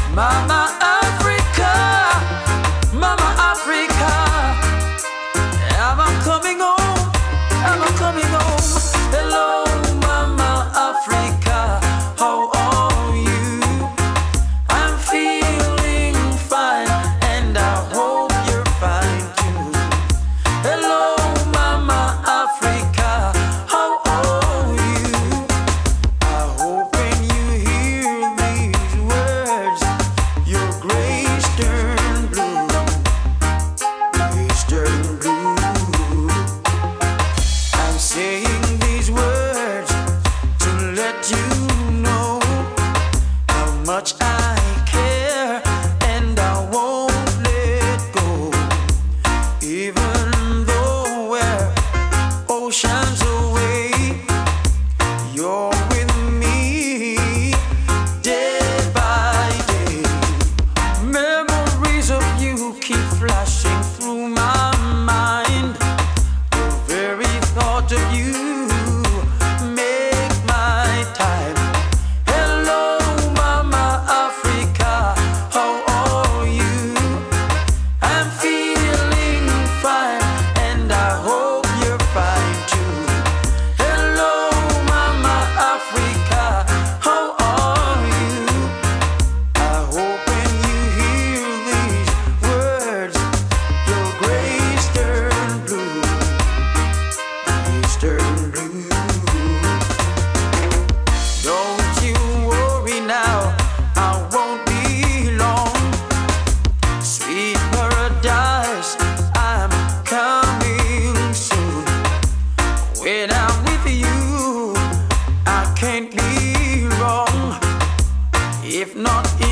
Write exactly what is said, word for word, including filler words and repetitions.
Mama Africa, Mama Africa, am I coming home? Am I coming home? Hello, Mama Africa, how are you? I'm feeling fine, and I hope you're fine too. Hello, Mama Africa, how are you? I hope when you hear these words, your grace turn blue, grace turn blue. I'm saying these words to let you know how much I care, and I won't let go. Even though we're oceans away, you're with me day by day. Memories of you keep flashing through my mind. The very thought of you make my time. Hello, Mama Africa, how are you? I'm feeling fine, and I hope you're fine too. Hello, Mama Africa, how are you? I hope when you hear these words, your grace turn blue, grace turn blue. Don't you worry now, I won't be long. Sweet paradise, I'm coming soon. When I'm with you, I can't be wrong. If not